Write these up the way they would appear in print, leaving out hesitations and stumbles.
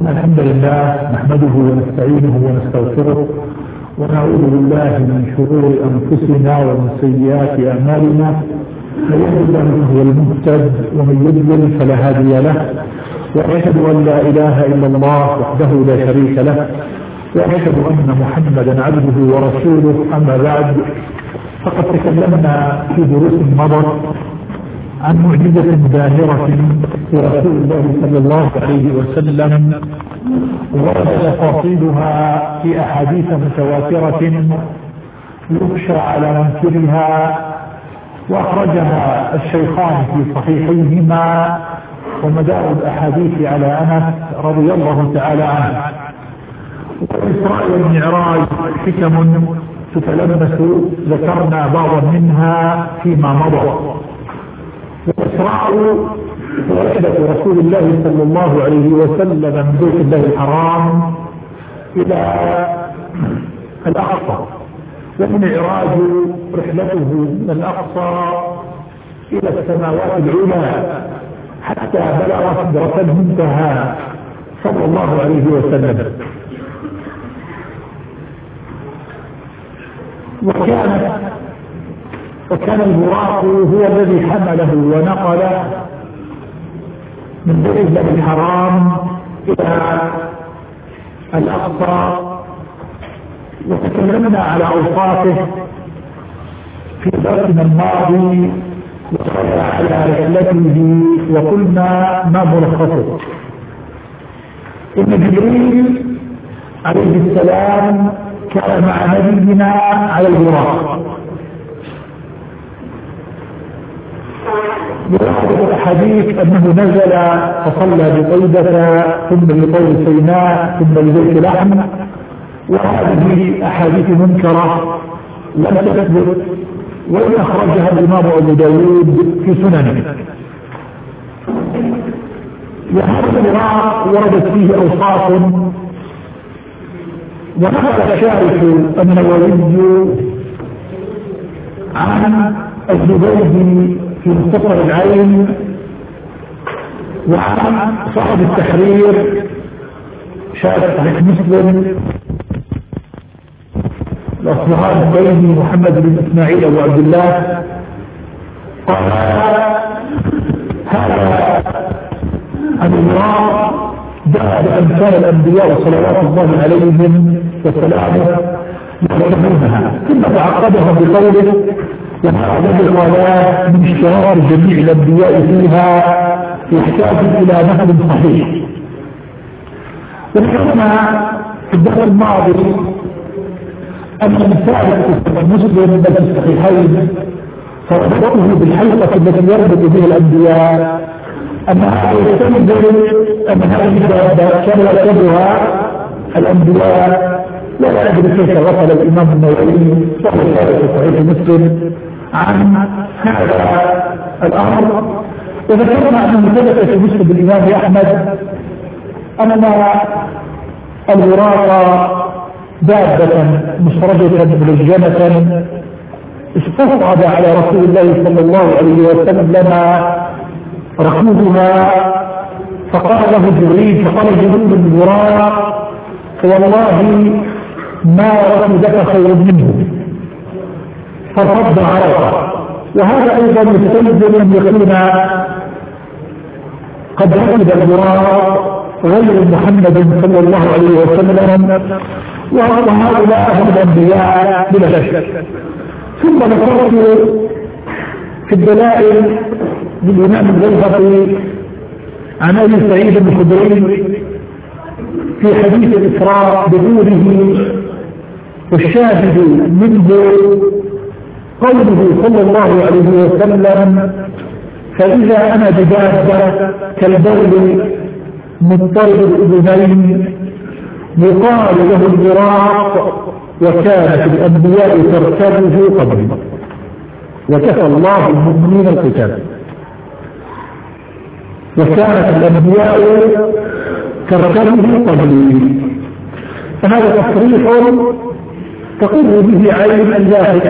الحمد لله نحمده ونستعينه ونستغفره ونعوذ بالله من شرور أنفسنا ومن سيئات أعمالنا، من يهده الله هو المهتد ومن يضلل فلا هادي له، وأشهد أن لا إله إلا الله وحده لا شريك له، وأشهد أن محمدا عبده ورسوله. أما بعد، فقد تكلمنا في دروس مضت عن معجزة باهرة في رسول الله صلى الله عليه وسلم، ورد تفاصيلها في أحاديث متواترة يخشى على منكرها، وأخرجها الشيخان في صحيحيهما، ومدار الأحاديث على أنس رضي الله تعالى عنه. والإسراء والمعراج حكم تتلمس، ذكرنا بعضا منها فيما مضى. والإسراء رحلة رسول الله صلى الله عليه وسلم من بيت الله الحرام إلى الأقصى، والمعراج رحلته من الأقصى إلى السماوات العلى حتى بلغ سدرة المنتهى صلى الله عليه وسلم. وكان البراق هو الذي حمله ونقله من بيت الله الحرام إلى الأقصى، وتكلمنا على أوصافه في درسنا الماضي وعلى رحلته، وقلنا ما ملخصه. إن جبريل عليه السلام كان مع نبينا على البراق، بواحدة الأحاديث أنه نزل فصلى بطيبة ثم بطول سيناء ثم ببيت لحم، وهذه أحاديث منكرة لم تثبت، وإن أخرجها الإمام أبو داود في سننه. وهذا البراق وردت فيه أوصاف، ونقل الشارح النووي عن الزبيدي في مختصر العين وعن صاحب التحرير شارح صحيح مسلم الأصبهاني البيني محمد بن إسماعيل أبو عبد الله، قال هذا البراق بعد أمثال الأنبياء صلوات الله عليهم وسلامه يعلمونها، ثم تعقبهم بقوله وهذا الغلاء من شرار جميع الأنبياء فيها يحتاج إلى نقل صحيح. وذكرنا في الدرس الماضي أن مثال مسلم بل في الصحيحين فربطه بالحلقة التي يربط بها الأنبياء، أن هذا يستنزل أن هذه كان يعتبرها الأنبياء، ولا أدري كيف غفل الإمام النووي وهو في صحيح مسلم عن هذا الأمر. وذكرنا أنه ثبت في مسلم الإمام أحمد أن البراق دابة مسرجة ملجمة استصعد على رسول الله صلى الله عليه وسلم لما ركوبها، فقال له جبريل البراق والله ما ركبك خير منه، فارتد عرفه. وهذا أيضا يستلزم أن يكون قد ركب البراق غير محمد صلى الله عليه وسلم، وهؤلاء هم الأنبياء بلا شك. ثم ذكرت في الدلائل للإمام البيهقي عن أبي سعيد الخدري في حديث الإسراء بقوله والشاهد منه قوله صلى الله عليه وسلم فإذا أنا بدابة كالبول مضطرب الأذنين يقال له البراق، وكانت الأنبياء تركبه قبلي وكفى الله المؤمنين القتال. وكانت الأنبياء تركبه قبلي، فهذا تصريح تقر به عين اللاهج،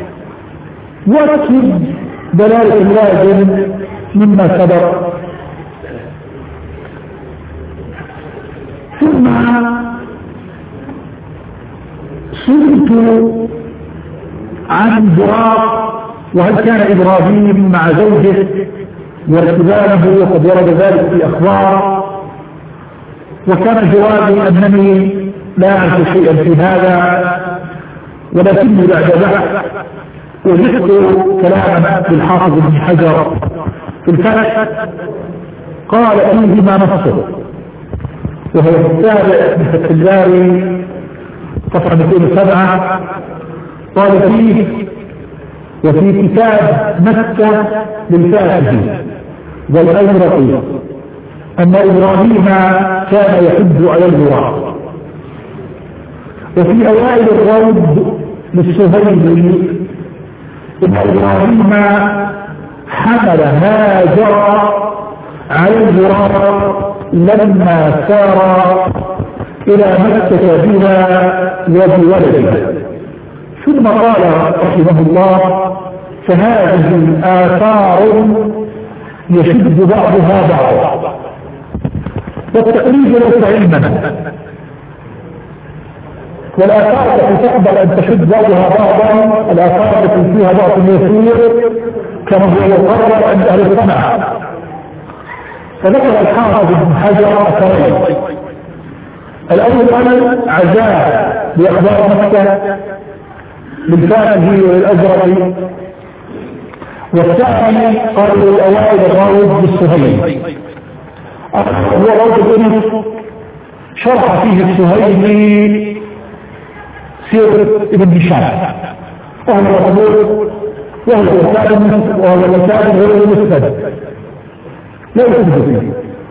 واكد دلالة اللازم مما سبق ثم سئلت عن براق وهل كان إبراهيم مع زوجه وارتبانه، وقد ورد ذلك في أخبار، وكان جوابي أنني لا أعرف شيئا في هذا، ولكني بعد بحث وجدت كلاما للحافظ ابن حجر في الفتح قال فيه ما نصه، وهو السابع من فتح الباري صفحة 207. قال فيه: وفي كتاب مكة للفاتح والأزرقي أن إبراهيم كان يحب على البراق. وفي أوائل الروض للسهيلي إن إبراهيم حمل هاجر على البراق لما سار إلى مكة بها وبولدها. ثم قال رحمه الله: فهذه آثار يشد بعضها بعضا، والتقليد ليس علما، والآثار التي تقبل أن تشد بعضها بعضا الآثار التي فيها ضعف يسير كما هو يقرر عند أهل الصنعة. فذكر الحافظ ابن حجر أثرين: الأول عزاء بأخبار مكة للفاتح والأزرقي، والثاني قالوا الأوائل الراوي بالسهيلي. هو روض الأنس شرح فيه السهيلي سيرة ابن هشام، وهو مقبول، وهو وسائل غير مسند لا يثبت فيه.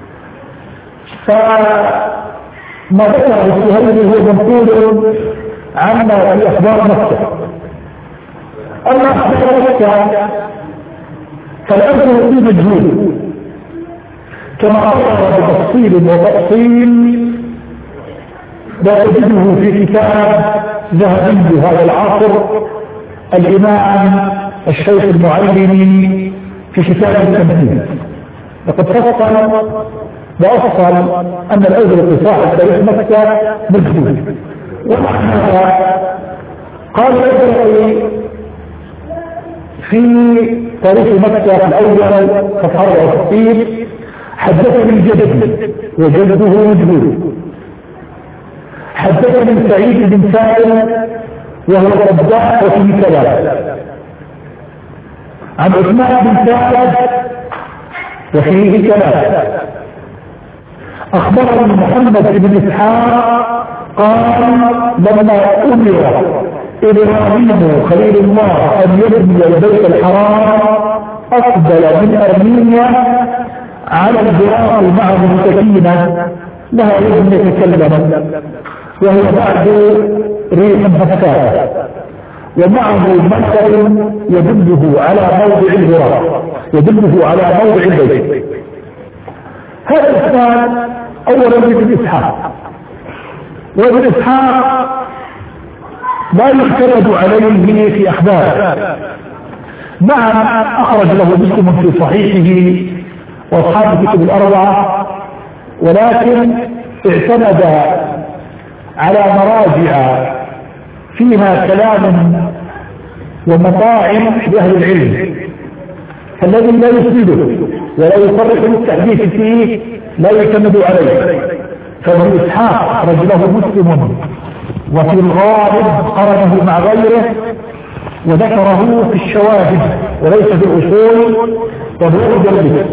فما ذكره السهيلي هو منقول عما في أخبار مكة. أما أخبار مكة فالأمر فيه مجهول كما أخبر بتفصيل وتأصيل لا تجده في كتاب ذهبي هذا العصر الإمام الشيخ المعلمي في كتاب التمثيل. لقد فصل وأفصل أن الأزرق صاحب تاريخ مكة مجهول. قال الأزرق في تاريخ مكة الأول صفحة 64: حدثني الجد وجده مجهول. حدثني سعيد بن سالم وهو الرباح وفي كلام عن عثمان بن سالم وفيه كلام. أخبرني محمد بن إسحاق قال: لما أمر إبراهيم خليل الله أن يبني البيت الحرام أقبل من أرمينيا على البراق معه سكينة لها إذن يتكلم، وهو بعد ريح فتاة، ومعه مطر يدله على موضع البراق، يدله على موضع البيت. هذا الإسناد أولا ابن إسحاق، وابن إسحاق لا يعتمد عليه في أخباره. نعم أخرج له مسلم في صحيحه وأصحاب الكتب الأربعة، ولكن اعتمد على مراجع فيها كلام ومطاعم لأهل العلم، فالذي لا يسنده ولا يصرح بالتحديث فيه لا يعتمد عليه. فابن إسحاق أخرج له مسلم وفي الغالب قرنه مع غيره وذكره في الشواهد وليس في الأصول وبعد به،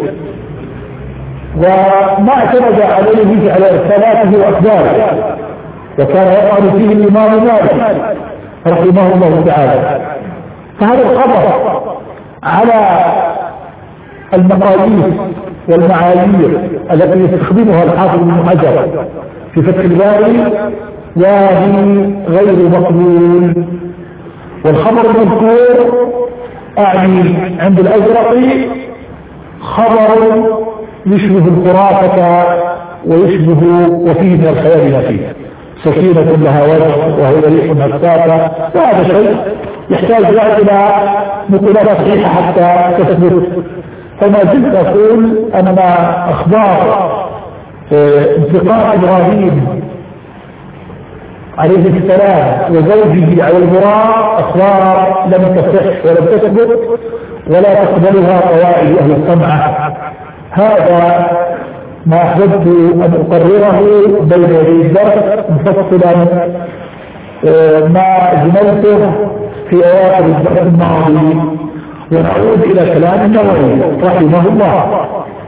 وما اعتمد عليه على إرسالاته وأخباره، وكان يقال فيه الإمام مالك رحمه الله تعالى. فهذا الخبر على المقاييس والمعايير التي يستخدمها الحافظ ابن حجر في فتح الباري وهي غير مقبول. والخبر المذكور أعني عند الأزرقي خبر يشبه الخرافة ويشبه وفيه من الخيال ما فيه، سكينة لها وجه وهي ريح هفافة، وهذا شيء يحتاج إلى نقولات صحيحة حتى تثبت. فما زلت أقول أن أخبار انتقال إبراهيم عليه السلام وزوجه على البراق أخبار لم تصح ولم تثبت ولا تقبلها قواعد أهل الصنعة. هذا ما أحببت أن أقرره بين يدي الدرس مفصلا ما أجملته في أواخر الدرس الماضي، ونعود إلى كلام النووي رحمه الله.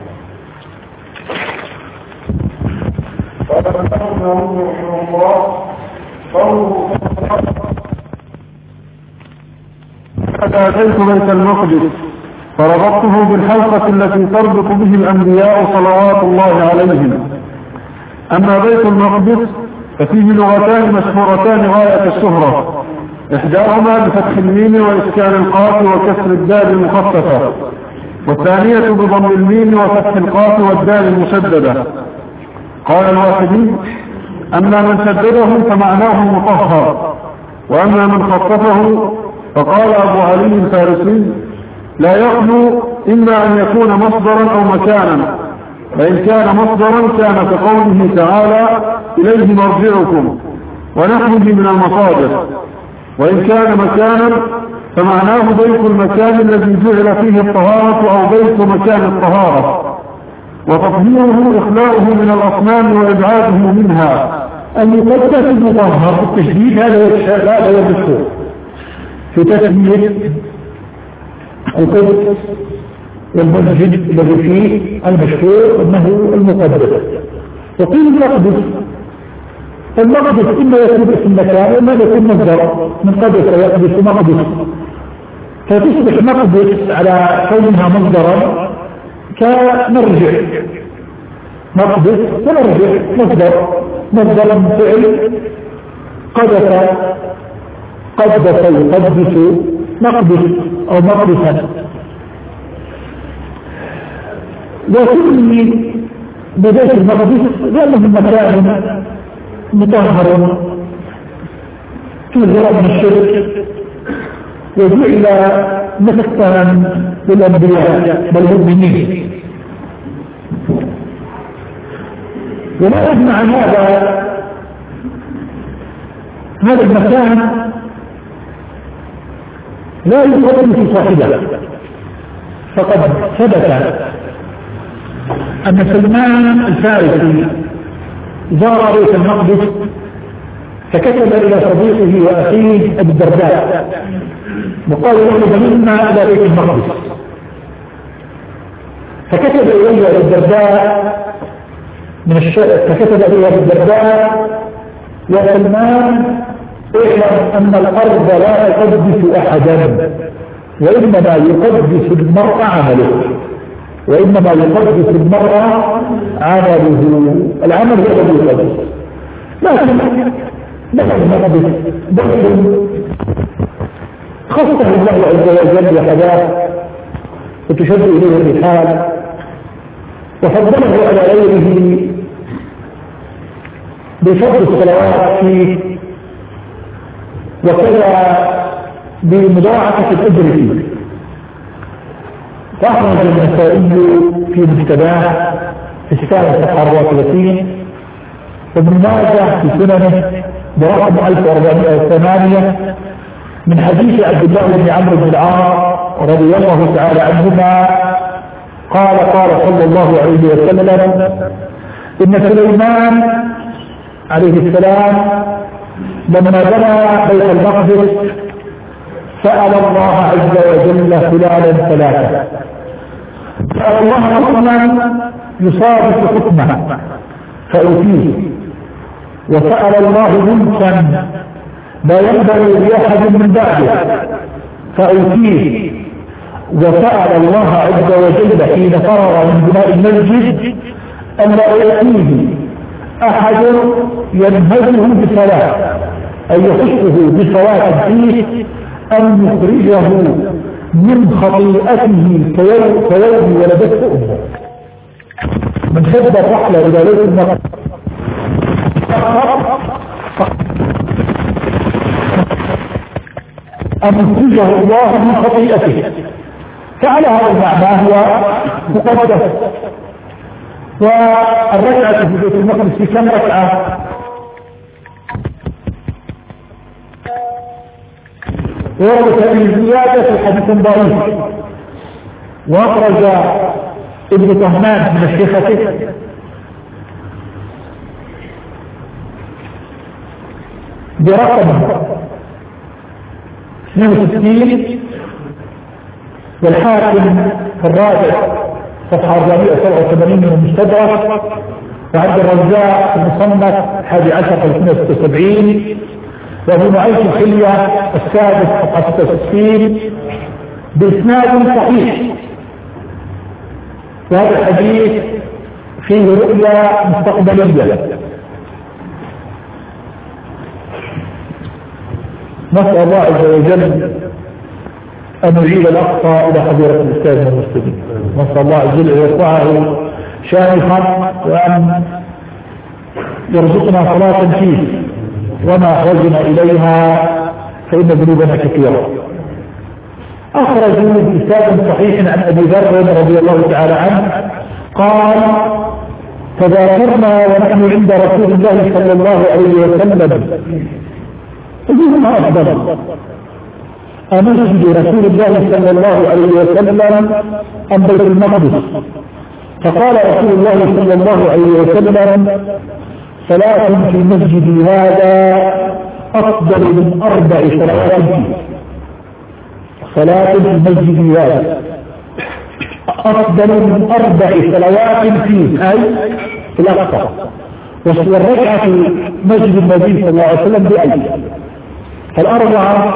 قد أتيت بيت المقدس فربطته بالحلقة التي تربط به الأنبياء صلوات الله عليهم. أما بيت المقدس ففيه لغتان مشهورتان غاية الشهرة، إحداهما بفتح الميم وإسكان القاف وكسر الدال المخففة، والثانية بضم الميم وفتح القاف والدال المشددة. قال الواحدي: أما من شدده فمعناه مطهر، وأما من خففه فقال أبو علي الفارسي: لا يخلو إما أن يكون مصدرا أو مكانا، فإن كان مصدرا كان كقوله تعالى: إليه مرجعكم ونحوه من المصادر، وإن كان مكانا فمعناه بيت المكان الذي جعل فيه الطهارة أو بيت مكان الطهارة، وتطهيره إخلاؤه من الأصنام وإبعاده منها. أن يقدس المطهر التشديد هذا هو الدستور في تسمية القدس والمسجد الذي فيه المشهور أنه المقدس. وقيل المقدس إما يكون اسم مكان وإما يكون مصدر من قدس ويقدس مقدس، فتصبح مقدس على كونها مصدرا كمرجع، مقدس كمرجع مصدر من فعل قدس يقدس مقدس أو مقدسا. وكل بداية المقدس لأنه مكان مطهر تنزل من الشرك وجعل مسكنا للأنبياء والمؤمنين. ولا يجمع هذا المكان لا يقدم في صاحبه، فقد ثبت أن سلمان الفارسي زار بيت المقدس فكتب إلى صديقه وأخيه أبي الدرداء وقال له: ضمنا إلى بيت المقدس. فكتب إليه أبي الدرداء فكتب إليه أبي الدرداء: يا سلمان، اعلم أن الأرض لا تقدس أحدا، وإنما يقدس المرء عمله، العمل هو الذي يقدس. لكن المقدس خصه الله عز وجل وحداه وتشد إليه الرحال وفضله على غيره بفضل الصلوات فيه وكذا بمضاعفة الأجر فيه. فأخرج النسائي في مجتباه في 34 وابن ماجه في سننه برقم 1408 من حديث عبد الله بن عمرو بن العاص رضي الله تعالى عنهما قال صلى الله عليه وسلم: إن سليمان عليه السلام لما بنى بيت المقدس سأل الله عز وجل خلالا ثلاثة، سأل الله حكما يصادف حكمه فأوتيه، وسأل الله ملكا لا ينبغي لأحد من بعده فأوتيه، وسأل الله عز وجل حين فرغ من بناء المسجد أن لا يأتيه أحد ينهزه بصلاة أي يخصه بصلاة فيه أن يخرجه من خطيئته كيوم ولدته أمه. من شد الرحلة إلى بيت المقدس أن يخرجه الله من خطيئته، فعلى هذا المعنى هو مقدس. والركعة في بيت المقدس في كم ركعة؟ وردت هذه الزيادة في حديث ضعيف، وأخرج ابن طهمان من الشيخة برقم 62، والحاكم في الرابع صفحة 487 من المستدرك، وعبد الرزاق في المصنف 11/376، وابن معيش الحلية السادس صفحة 66 بإسناد صحيح. وهذا الحديث فيه رؤيا مستقبلية. نسأل الله عز وجل أن يجيب الأقصى إلى حضيرة الإسلام والمسلمين، نسأل الله عز وجل أن يرفعه شامخا وأن يرزقنا صلاة فيه وما أخرجنا إليها فإن ذنوبنا كثيرة. أخرجوا بإسناد صحيح عن أبي ذر رضي الله تعالى عنه قال: تذاكرنا ونحن عند رسول الله صلى الله عليه وسلم أيهما أفضل، أمسجد رسول الله صلى الله عليه وسلم أم بيت المقدس؟ فقال رسول الله صلى الله عليه وسلم: صلاة في مسجدي هذا أفضل من 4 صلوات فيه. صلاة في مسجدي هذا أفضل من 4 صلوات فيه، أي في الأقصى. والركعة في مسجد النبي صلى الله عليه وسلم بأي؟ الأربعة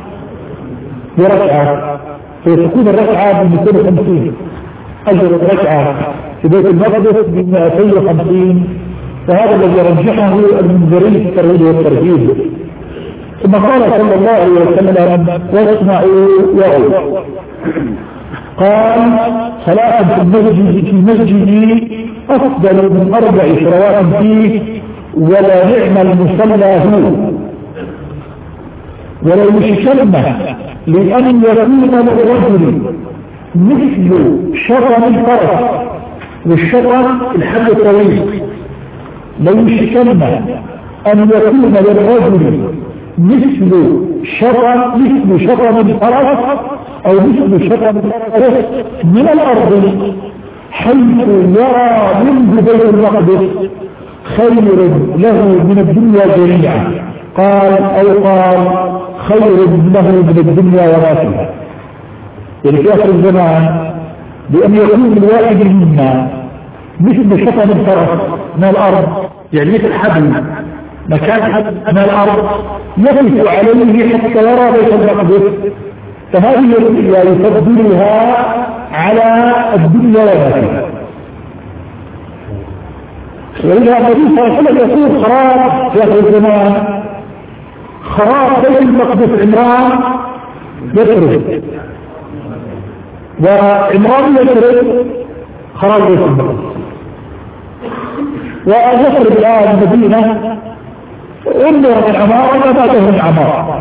بركعة، فيكون الركعة ب 250، أجر الركعة في بيت المقدس ب 250، وهذا الذي رجحه المنذري في الترغيب والترهيب. ثم قال صلى الله عليه وسلم: واسمعوا وعوا. قال: صلاة في مسجدي أفضل من 4 صلوات فيه، ولا نعم المصلى هو، ولا يشكلن لأن يكون للرجل مثل شطن الفرس، والشطن الحبل الطويل، لا يشكلن أن يكون للرجل مثل شطن الفرس أو مثل شطن الفرس من الأرض، حيث يرى منه بيت المقدس خير له من الدنيا جميعا. قال خير له من الدنيا وما فيها. يعني في آخر الزمان بأن يكون الواحد منا مثل شطن الفرس من الأرض، يعني مثل حبل، مكان حبل من الأرض يقف عليه حتى يرى بيت المقدس، فهذه الرؤيا يفضلها على الدنيا وما فيها. ولذا النبي صلى الله عليه وسلم يقول خراب في آخر الزمان، خراب بيت المقدس عمران يسرد، وعمران يسرد خراب بيت المقدس، ويسرد الآن المدينة انظر من عمارة ما بعده من عمارة.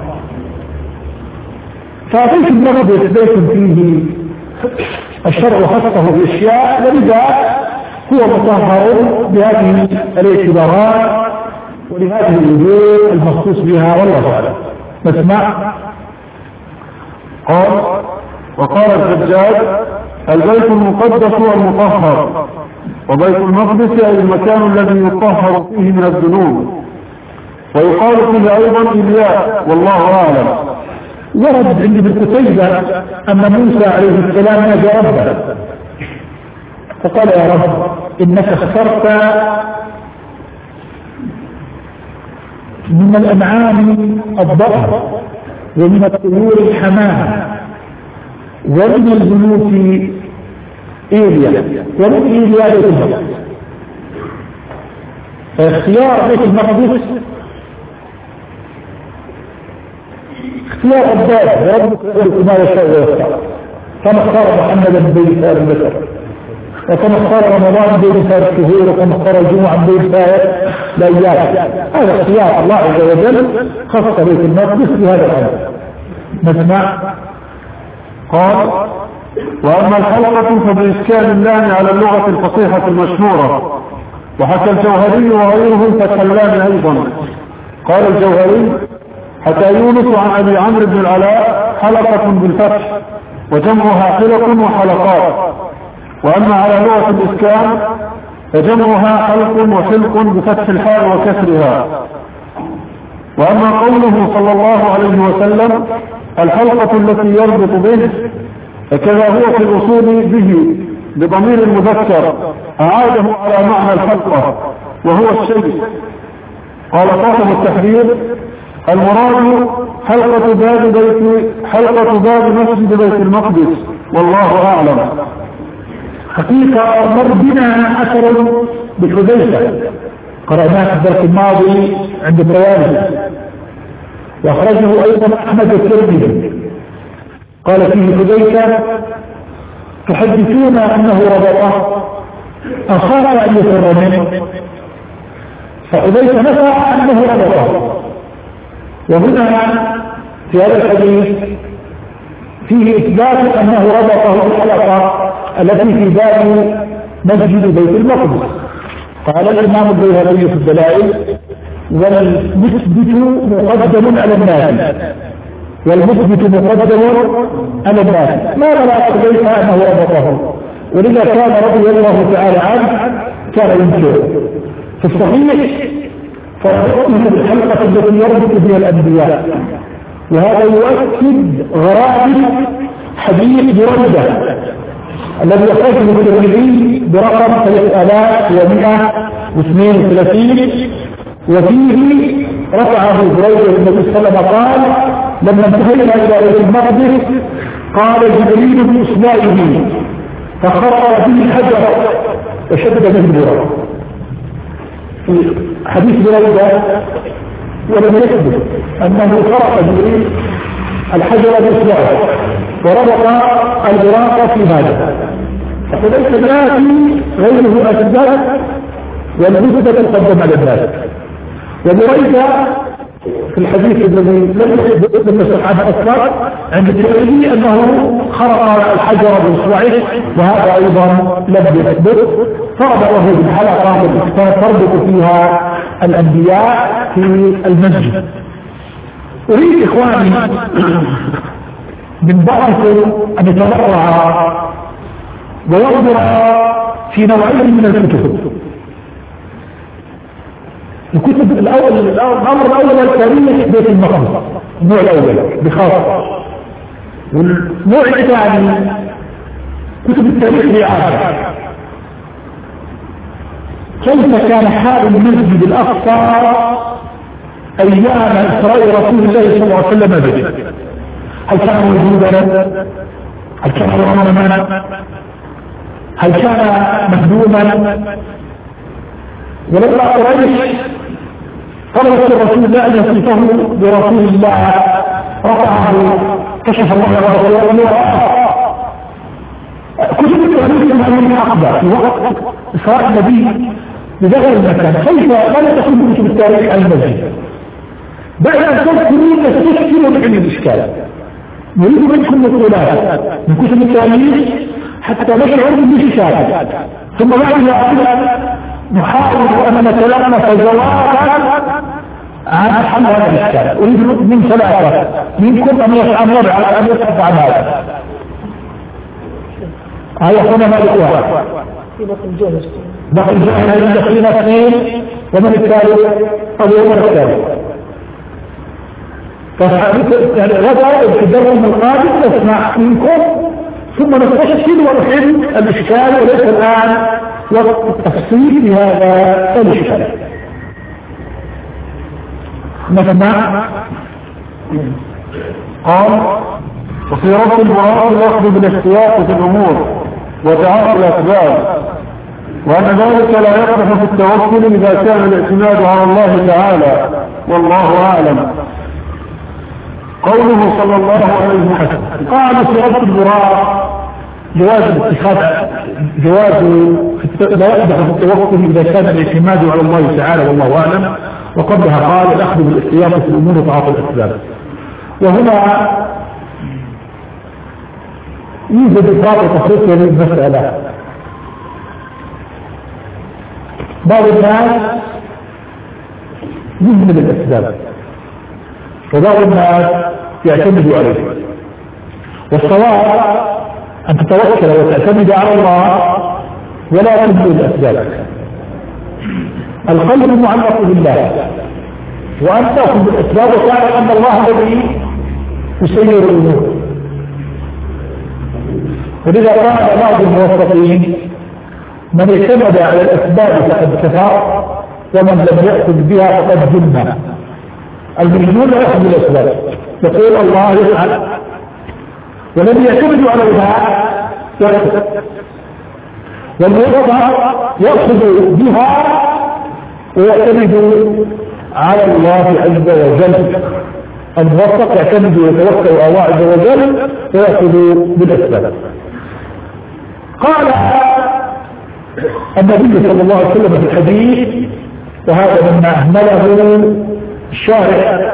فبيت المقدس بيت فيه الشرع خصه بأشياء، ولذا هو مطهر بهذه الاعتبارات ولهذه الوجوه المخصوص بها، والله أعلم. نسمع. قال: وقال الحجاج: البيت المقدس هو المطهر، وبيت المقدس أي المكان الذي يطهر فيه من الذنوب، ويقال فيه أيضا إلياء، والله أعلم. ورد عند ابن قتيبة أن موسى عليه السلام نادى ربه فقال: يا رب إنك اخترت من الأنعام الضأن، ومن الطيور الحمام، ومن البيوت إيليا، ومن إيليا بيت المقدس. فاختيار بيت المقدس اختيار الضاد، ربك يخلق ما يشاء ويختار، كما اختار محمدا بين سائر البشر، وكما اختار رمضان بين سائر الشهور، وكما اختار الجمعة بين سائر الأيام. هذا اختيار الله عز وجل خص بيت المقدس بهذا الأمر. نسمع. قال: وأما الحلقة فبإسكان اللام على اللغة الفصيحة المشهورة. وحكى الجوهري وغيره فالكلام أيضا. قال الجوهري: حتى يونس عن أبي عمرو بن العلاء حلقة بالفتح وجمعها حلق وحلقات. وأما على لغة الإسكان فجمعها حلق وحلق بفتح الحاء وكسرها. وأما قوله صلى الله عليه وسلم: الحلقة التي يربط به، فكذا هو في الأصول به بضمير المذكر أعاده على معنى الحلقة وهو الشيء. قال صاحب التحرير: المراد حلقة باب مسجد بيت المقدس، والله أعلم. حقيقة مر بنا أثر بالحذيفة قرأناه في الدرس الماضي عند الروابط، وأخرجه أيضا أحمد الترمذي. قال فيه حذيفة: تحدثون أنه ربطه أخاف أن يفر منه، فحذيفة نفى أنه ربطه. وهنا في هذا الحديث فيه إثبات أنه ربطه الحلقة التي في باب مسجد بيت المقدس. قال الإمام البيهقي في الدلائل: والمثبت مقدم على الناس، والمثبت مقدم على الناس. ما بلغ حذيفة أنه ربطه، ولذا كان رضي الله تعالى عنه كان ينكر. في الصحيح فربطه بالحلقة التي يربط بها الأنبياء، وهذا يؤكد غرائب حديث بريدة الذي أخرجه الترمذي برقم 3132، وفيه رفعه بريدة النبي صلى الله عليه وسلم قال: لما انتهينا إلى بيت المقدس قال جبريل بإصبعه فخرق به الحجر وشدد به البرد. في حديث بريدة ولم يثبت أنه خرق جبريل الحجر بإصبعه وربط البراق في هذا، فليس الآتي غيره أسباب والمثبت تقدم على الناس. وبريدة في الحديث الذي لم يصح عنه أصلا عند الترمذي أنه خرق الحجر بإصبعه، وهذا أيضا لم يثبت. فربطه بالحلقة والإسكان تربط فيها الأنبياء في المسجد. أريد إخواني من بعضكم أن يتبرع وينظر في نوعين من الكتب الأمر الأول تاريخ بيت المقدس، النوع الأول بخاصة، والنوع الثاني كتب التاريخ لعادة. كيف كان حال المسجد الأقصى أيام إسراء رسول الله صلى الله عليه وسلم به؟ هل كان موجودا؟ هل كان مرمما؟ هل كان مهدوما؟ ولما قريش طلبت الرسول الله أن يصفه برسول الله رفعه كشف الله له كتب التاريخ من العقبة في وقت إسراء النبي بدغل المكان. كيف لا تكون كتب التاريخ عن المسجد بعد أن تذكرون تشكلوا بعلم الإشكال؟ نريد منكم نقولات من كتب التاريخ حتى نشعر بالإشكال، ثم بعد ذلك نحاول أن نتلمس جوابا عن حل هذا الإشكال. أريد من ثلاثة منكم أن يبحث عن هذا. هنا مالك واحد، بقي الجهل الذين اثنين، ومن الثالث أبو عمر الثالث. غدا في الدرس القادم نسمع منكم ثم نستشكل ونحل الإشكال، وليس الآن وقت التفصيل في هذا الإشكال. نسمع. قال: وفي رد البراء الأخذ بالاحتياط في الأمور وتعاطي الأسباب، وأن ذلك لا يقدح في التوكل إذا كان الاعتماد على الله تعالى، والله أعلم. قوله صلى الله عليه وسلم قال في رد البراء جواز الاتخاذ، جواز لا يقدح في التوكل إذا كان الاعتماد على الله تعالى، والله أعلم. وقبلها قال: الأخذ بالاحتياط في الأمور وتعاطي الأسباب. وهنا يوجد إفراط وتفريط في هذه المسألة. بعض الناس يهمل الأسباب وبعض الناس يعتمد عليه، والصواب أن تتوكل وتعتمد على الله ولا تهمل الأسباب. القلب معلق بالله، وأن تأخذ بالأسباب وتعلم أن الله الذي يسير الأمور. ولذا قال بعض الموفقين: من اعتمد على الأسباب فقد كفر، ومن لم يأخذ بها فقد جن. المجنون لا يأخذ بالأسباب، يقول الله يفعل، ولم يعتمد على الله يأخذ، والموفق يأخذ بها ويعتمد على الله عز وجل. الموفق يعتمد ويتوكل على الله عز وجل ويأخذ بالأسباب. قال النبي صلى الله عليه وسلم في الحديث، وهذا مما أهمله الشارع،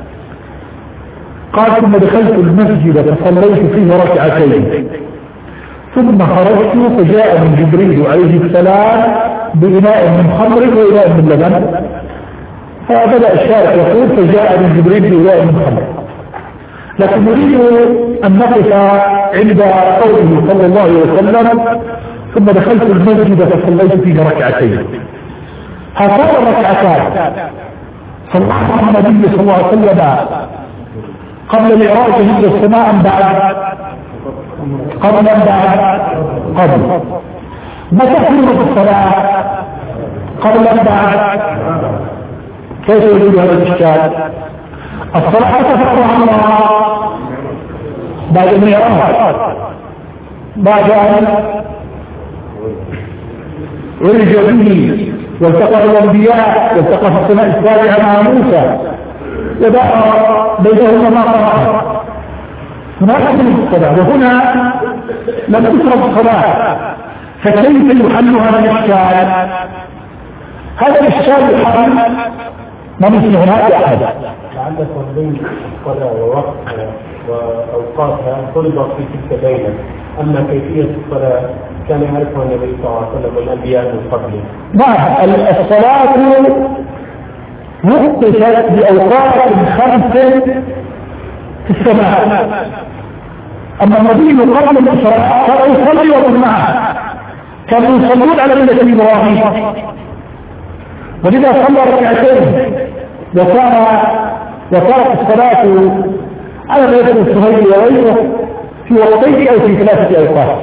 قال: ثم دخلت المسجد فصليت فيه ركعتين، ثم خرجت فجاء من جبريل عليه السلام بإناء من خمر وإناء من لبن. فبدأ الشارع يقول: فجاء من جبريل بإناء من خمر، لكن نريد أن نقف عند قوله صلى الله عليه وسلم: ثم دخلت المسجد فصليت فيه ركعتين. هاتان الركعتان صلى النبي صلى الله عليه وسلم قبل الإعراج إلى السماء قبل متى فرضت الصلاة؟ قبل بعد؟ كيف يريد هذا الإشكال؟ الصلاة تفرضها الله بعد المعراج، بعد أن ورج به والتقى الأنبياء والتقى في السماء السابعة مع موسى ودعا بينهما ما قرأ. هناك من الصلاة وهنا لم تفرض الصلاة، فكيف يحل هذا الإشكال؟ هذا الإشكال يحل ما مثل هناك أحد. لعل بين الصلاة ووقتها وأوقاتها فرضت في تلك الليلة، أما كيفية الصلاة كان يعرفها النبي صلى الله عليه وسلم والأنبياء من قبله. نعم، الصلاة وقفت بأوقات 5 في السماء، أما النبي قبل الإسراء كان يصلي ومن معه، كانوا يصلون على ملة إبراهيم، ولذا صلى ركعتين، وكانت الصلاة على ما يكون السهيل وغيره في وقتين أو في 3 أوقات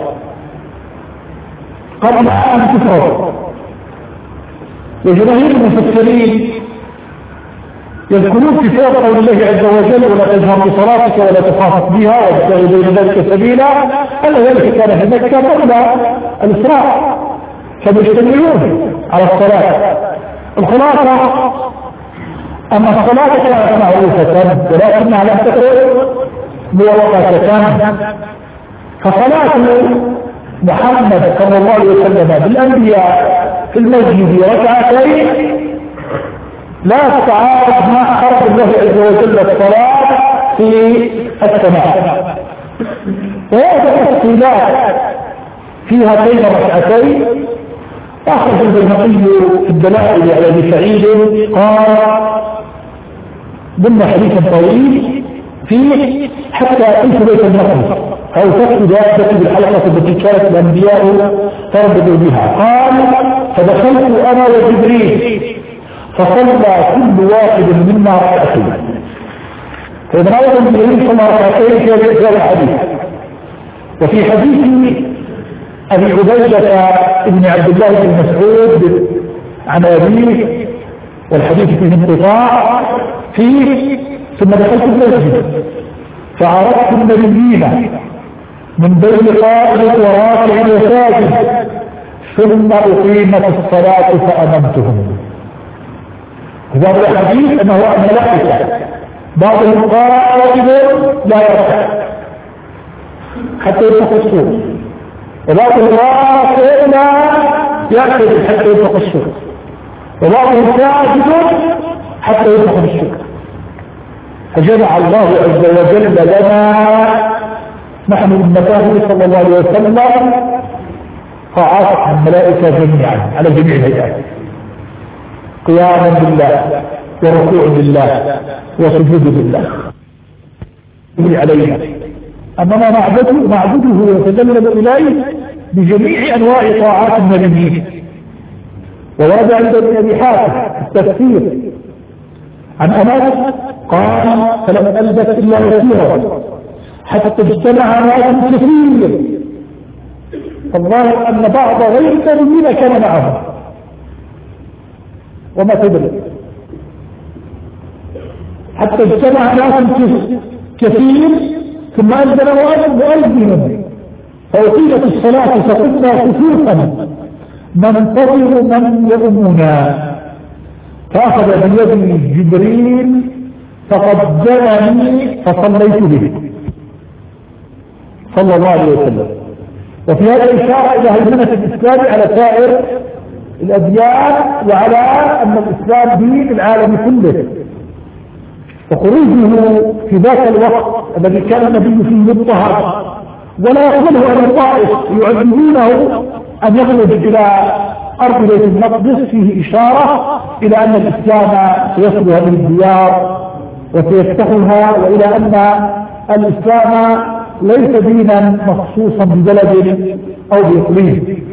قبل أن تفرض. وجماهير المفسرين يذكرون في سبب قول الله عز وجل: ولا تجهر بصلاتك ولا تخافت بها وابتغ بين ذلك سبيلا، أن ذلك كان في مكة قبل الإسراء، كانوا يجتمعون على الصلاة. الخلاصة أما الصلاة كانت معروفة ولكنها لم تكن مؤقتة، فصلاة محمد صلى الله عليه وسلم بالأنبياء في المسجد ركعتين لا تتعارض مع فرض الله عز وجل الصلاة في السماء. وهذا التفصيلات في هاتين الركعتين أخرج البيهقي في الدلائل على ابي سعيد قال ضمن حديث طويل فيه: حتى أتيت بيت المقدس أو تأتي دابتي بالحلقة التي كانت الأنبياء ترددوا بها. قال: فدخلت أنا وجبريل فصلى كل واحد منا ركعتين. فإذا أيضا جبريل صلى ركعتين في هذا الحديث. وفي حديث أبي عبيدة ابن عبد الله بن مسعود عن أبيه والحديث فيه انقطاع فيه: ثم دخلت المسجد فعرفت النبيين من بين قائم وراكع وساجد، ثم أقيمت الصلاة فأممتهم. هذا الحديث أنه الملائكة بعضهم قائم لا يركع حتى ينفخ الصور، وبعضهم راكع لا يعتدل حتى ينفخ الصور، وبعضهم ساجد حتى ينفخ الشكر. فجمع الله عز وجل لنا نحن أمته صلى الله عليه وسلم طاعات الملائكة جميعا على جميع الهيئات، قياما بالله وركوع بالله وسجود بالله علينا، أننا نعبده ويتذلل إليه بجميع أنواع طاعات النبيين. وورد عند ابن أبي حاتم التفسير عن أنس قال فلم ألبث إلا يسيرا حتى اجتمع ناس كثير، فالله أن بعض غير النبيين كان معهم وما تدري، حتى اجتمع ناس كثير ثم أنزل مؤذن فأقيمت الصلاة فقمنا خفوفا ننتظر من يؤمنا، فأخذ بيدي جبريل فقدمني فصليت به صلى الله عليه وسلم. وفي هذا إشارة إلى هيمنة الإسلام على سائر الأديان وعلى أن الإسلام دين العالم كله، وخروجه في ذاك الوقت الذي كان النبي فيه مضطهد ولا يقبله أهل الطائف يعلمونه أن يخرج إلى أرض بيت المقدس فيه إشارة إلى أن الإسلام سيصل هذه الديار وسيفتحها، وإلى أن الإسلام ليس دينا مخصوصا ببلد أو بإقليم.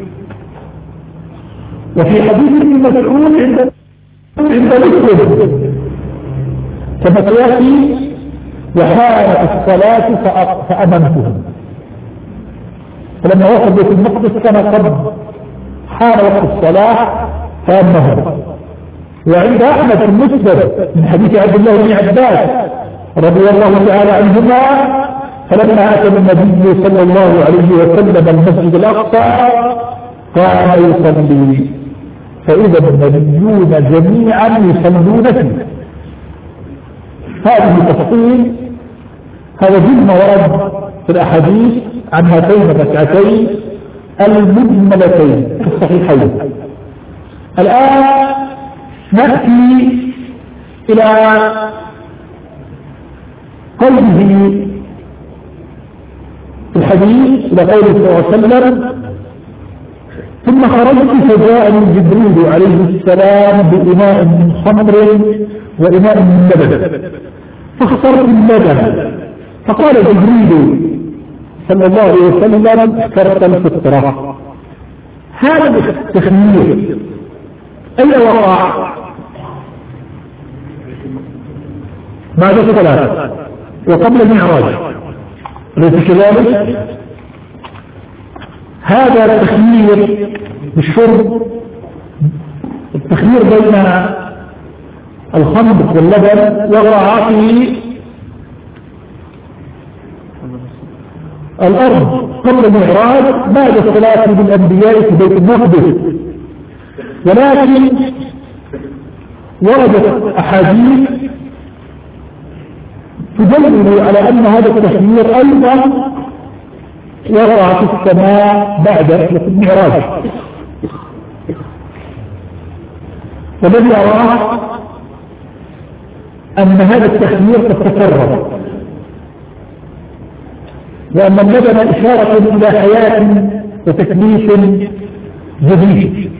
وفي حديث ابن مسعود عند مسلم كما سيأتي وحانت الصلاة فأمنتهم، فلما وصل بيت المقدس كان قد حان وقت الصلاة فأمنهم. وعند أحمد في المسند من حديث عبد الله بن عباس رضي الله تعالى عنهما فلما أتى النبي صلى الله عليه وسلم المسجد الأقصى قام يصلي فإذا النبيون جميعا يصلون فيه. هذه تفصيل هذا ضمن ورد في الأحاديث عن هاتين الركعتين المجملتين في الصحيحين. الآن نأتي إلى قوله في الحديث إلى قوله صلى الله عليه وسلم ثم خرجت فجاءني جبريل عليه السلام بإناء من خمر وإناء من لبن فاخترت اللبن، فقال جبريل صلى الله عليه وسلم اخترت الفطرة. هذا التخمير أين وقع؟ بعد الصلاة وقبل المعراج، أليس كذلك؟ هذا التخمير بالشرب، التخمير بين الخمر واللبن وقع في الأرض قبل المعراج بعد الصلاة بالأنبياء في بيت المقدس. ولكن وردت أحاديث تدل على أن هذا التخمير أيضا وقع في السماء بعد المعراج. والذي أراه أن هذا التخمير قد تكرر، وأن اللبن إشارة إلى حياة وتكليف جديد.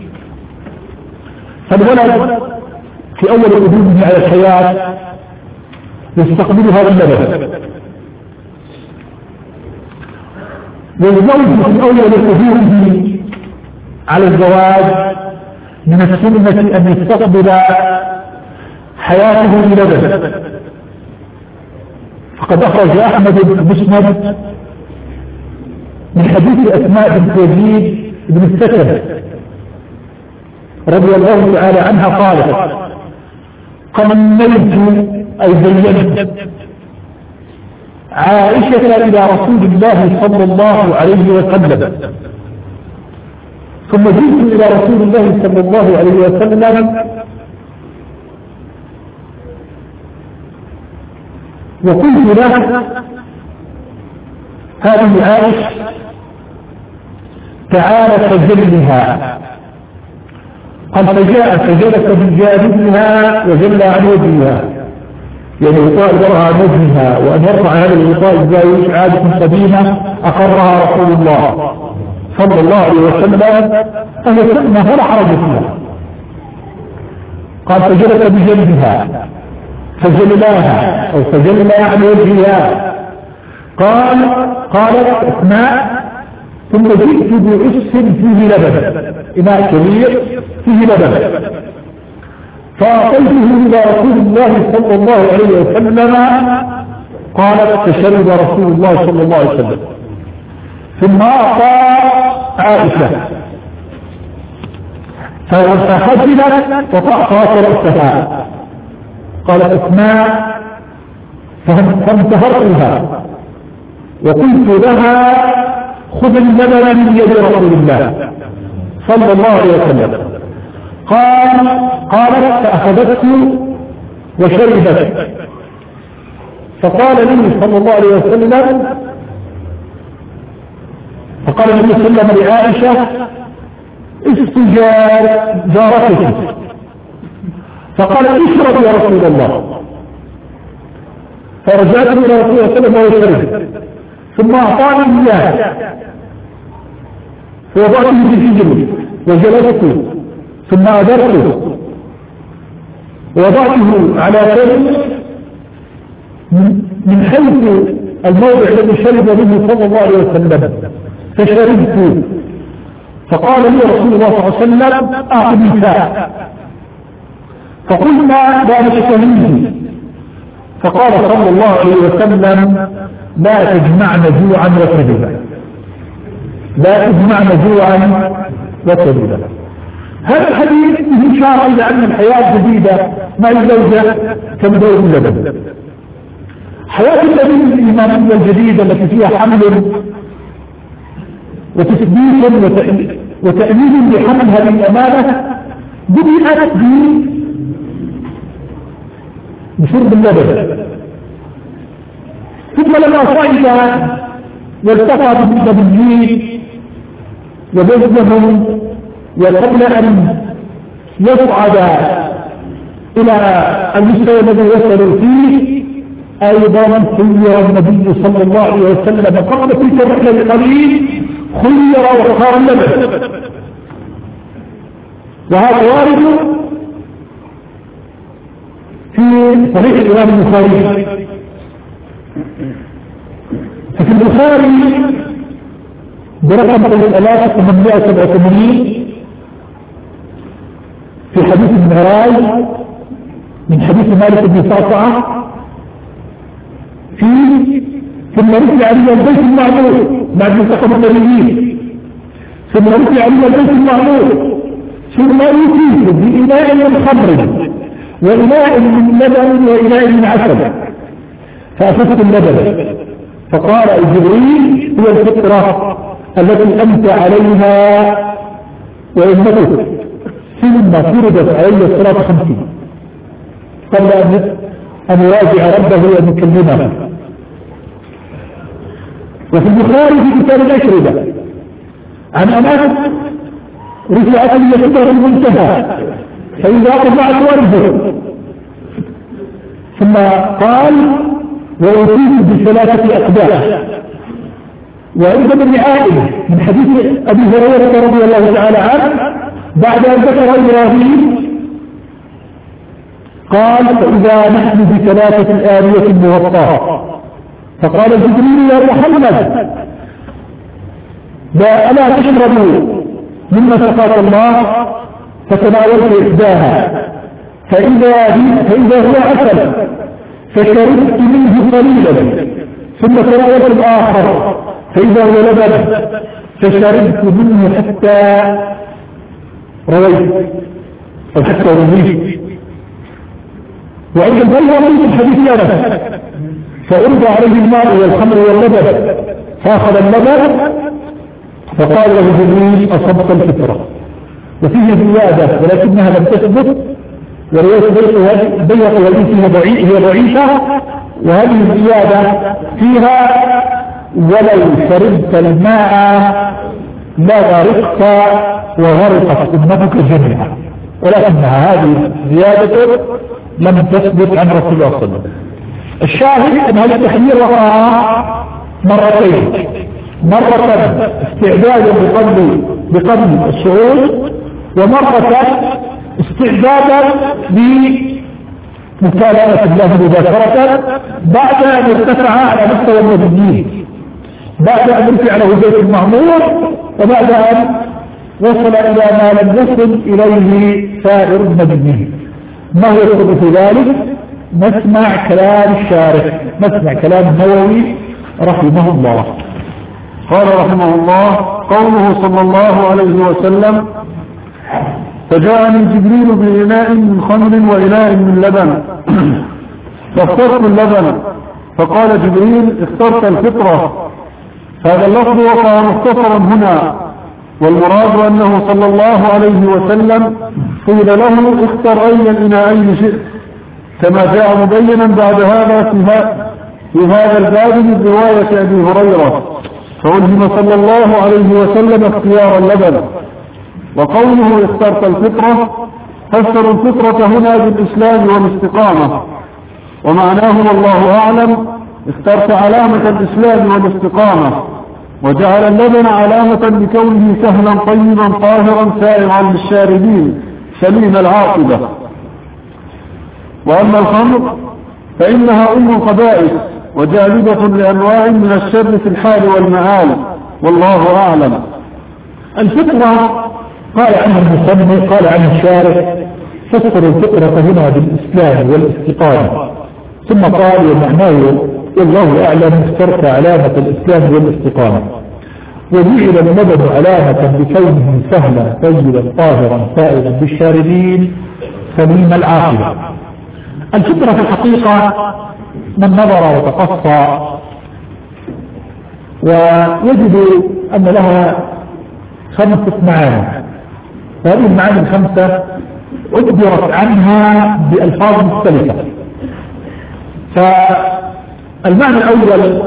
فالولد في أول قدومه على الحياة يستقبل هذا اللبن، والزوج في أول قدومه على الزواج من السنة أن يستقبل حياته بلبن. فقد أخرج أحمد بن مسند من حديث أسماء بنت يزيد بن السكن رضي الله تعالى عنها قالت قمنيت أي زينت عائشة إلى رسول الله صلى الله عليه وسلم، ثم جئت إلى رسول الله صلى الله عليه وسلم وقلت له هذه عائشة تعالى فجلها. قال فجاء فجلس بجانبها وجل عن وجهها يعني غطاء المرأة عن وجهها وأن يرفع هذا الغطاء الزاوج عادة قديمة أقرها رسول الله صلى الله عليه وسلم أهل السنة فلا حرج فيها. قال فجلس بجنبها فجللاها أو فجلنا عن وجهها. قالت أسماء ثم جئت بعس فيه لبن، إناء كبير فيه لبن، فأعطيته إلى رسول الله صلى الله عليه وسلم. قالت فشرب رسول الله صلى الله عليه وسلم، ثم أعطى عائشة فخجلت وطأطأت رأسها. قالت أسماء فانتهرتها وقلت لها خذ اللبن من يد رسول الله صلى الله عليه وسلم. قالت فأخذته وشربت. فقال النبي صلى الله عليه وسلم لعائشة استجار جارتك، فقال اشرب يا رسول الله. فرجعت إلى رسول الله صلى الله عليه وسلم ثم أعطاني إياه فوضعته في سجنه وجلسته ثم أدرته ووضعته على كلمة من حيث الموضع الذي شرب منه صلى الله عليه وسلم فشربت. فقال لي رسول الله صلى الله عليه وسلم أعطني ساعة، فقلنا لا نشتهيه. فقال صلى الله عليه وسلم لا تجمعن جوعا وكذبا، لا تجمعن جوعا وكذبا. هذا الحديث فيه إشارة إلى أن الحياة الجديدة مع الزوجة كمدور اللبن. حياة اللبن الإيمانية الجديدة التي فيها حمل وتثبيت وتأمين لحمل هذه الأمانة بدأت بشرب اللبن، ثم لما صعد والتقى بالنبيين وبينهم وقبل أن يصعد إلى المستوى الذي وصلوا فيه أيضا خير النبي صلى الله عليه وسلم قبل تلك الرحلة القليل خير واختار اللبن. وهذا وارد في صحيح الإمام البخاري. ففي البخاري برقم 3887 في حديث المعراج من حديث مالك بن صعصعة ثم رجع علي البيت المعمور بعد منتخب النبيين، ثم رجع علي البيت المعمور ثم يوتيه بإناء من خمر وإناء من لبن وإناء من عسل، فأخذت اللبن فقال جبريل هي الفطرة التي أنت عليها وإنك، ثم فرضت علي الصلاة 50 قبل أن يراجع ربه وأن يكلمه. وفي البخاري في كتاب الأشربة عن أنس رفعت لي شجر المنتهى فإذا رفعت ورده، ثم قال وأوتيت بثلاثة أقداح. وعند ابن عائلة من حديث أبي هريرة رضي الله تعالى عنه بعد أن ذكر إبراهيم قال فإذا نحن بثلاثة آلية مغطاة، فقال جبريل يا محمد ألا تشربوا مما سقاك الله؟ فتناولت إحداها فإذا هو عسل فشربت منه قليلا، ثم تناولت الآخر فإذا هو لبن فشربت منه حتى رويت أو حتى رميت. وعند البيهقي في الحديث أنس فأرضى عليه الماء والخمر واللبن فأخذ اللبن فقال له جبريل أصبت الفطرة. وفيه زيادة ولكنها لم تثبت، ورواية البيهقي هي ضعيفة، وهذه الزيادة فيها ولو شربت الماء لغرقت وغرقت أمتك جميعا، ولكنها هذه زيادة لم تثبت عن رسول الله صلى الله عليه وسلم. الشاهد أن هذا التحذير وقع مرتين، مرة استعدادا بقبل الصعود، ومرة استعدادا لمكالمة الله مباشرة بعد أن ارتفع على مستوى المدنيين، بعد أن رفع له بيت المعمور، وبعد أن وصل إلى ما لم يصل إليه سائر المدنيين. ما هو السبب في ذلك؟ نسمع كلام الشارح، نسمع كلام النووي رحمه الله. قال رحمه الله: قوله صلى الله عليه وسلم: فجاءني جبريل بإناء من خمر وإناء من لبن فاخترت اللبن، فقال جبريل: اخترت الفطرة. هذا اللفظ وقع مختصرا هنا، والمراد أنه صلى الله عليه وسلم قيل له: اختر أي الإناءين شئت، كما جاء مبينا بعد هذا في هذا الباب من رواية أبي هريرة، فألهم صلى الله عليه وسلم اختيار اللبن. وقوله اخترت الفطرة فسر الفطرة هنا بالإسلام والاستقامة، ومعناه والله أعلم اخترت علامة الإسلام والاستقامة، وجعل اللبن علامة لكونه سهلا طيبا طاهرا سائغا للشاربين سليم العاقبة. وأما الخمر فإنها أم الخبائث وجالبة لأنواع من الشر في الحال والمآل، والله أعلم. الفطرة قال عنها المصنف، قال عنها الشارح: فسر الفطرة هنا بالإسلام والاستقامة، ثم قال: ومعناه والله أعلم اخترت علامة الإسلام والاستقامة، وجعل اللبن علامة بكونه سهلا طيبا طاهرا سائغا بالشاربين سليم العاقبة. الفطرة في الحقيقة من نظر وتقصى ويجد أن لها 5 معاني، هذه المعاني ال5 عبرت عنها بألفاظ مختلفة. فالمعنى الأول